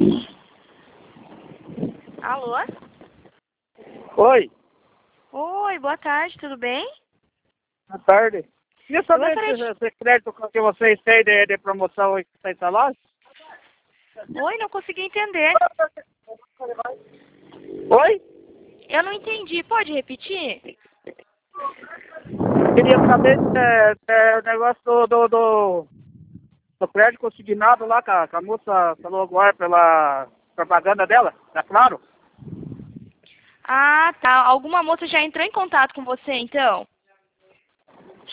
Alô? Oi, Oi, boa tarde, tudo bem? boa tarde. Queria saber gostaria de... se crédito que vocês têm de promoção aí que está instalado? Oi, não consegui entender. Oi? Eu não entendi, pode repetir? Queria saber se o negócio do crédito consignado lá, que a moça falou agora pela propaganda dela, é claro? Ah, tá. Alguma moça já entrou em contato com você, então?